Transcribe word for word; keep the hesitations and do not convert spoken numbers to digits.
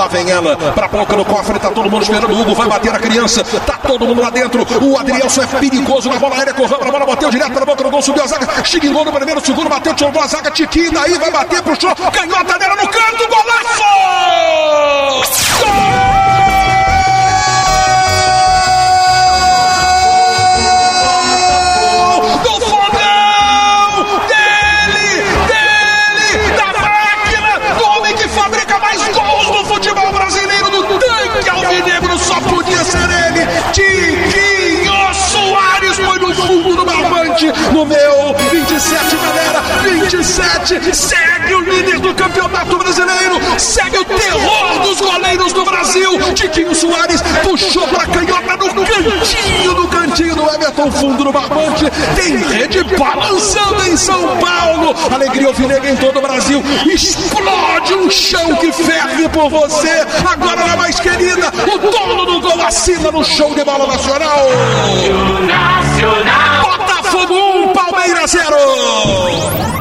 Lá vem ela, pra boca no cofre, tá todo mundo esperando. O Hugo vai bater a criança, tá todo mundo lá dentro. O Adrielson é perigoso na bola aérea, correu pra bola, bateu direto pra boca no gol, subiu a zaga, xingou no primeiro, segundo, bateu, tirou a zaga, Tiquinho, daí vai bater, puxou, canhota dela no canto, golaço! Gol! Só podia ser ele, Tiquinho Soares, foi no fundo do barbante, no meu, vinte e sete, galera, vinte e sete, segue o líder do campeonato brasileiro, segue o terror dos goleiros do Brasil, Tiquinho Soares puxou pra canhota no cantinho do cantinho do Everton, fundo do barbante, tem rede balançando em São Paulo, alegria alvinegra em todo o Brasil, explode um chão que ferve por você, agora na mais querida, o dono do gol assina no show de bola nacional. Nacional. Botafogo um, Palmeiras zero.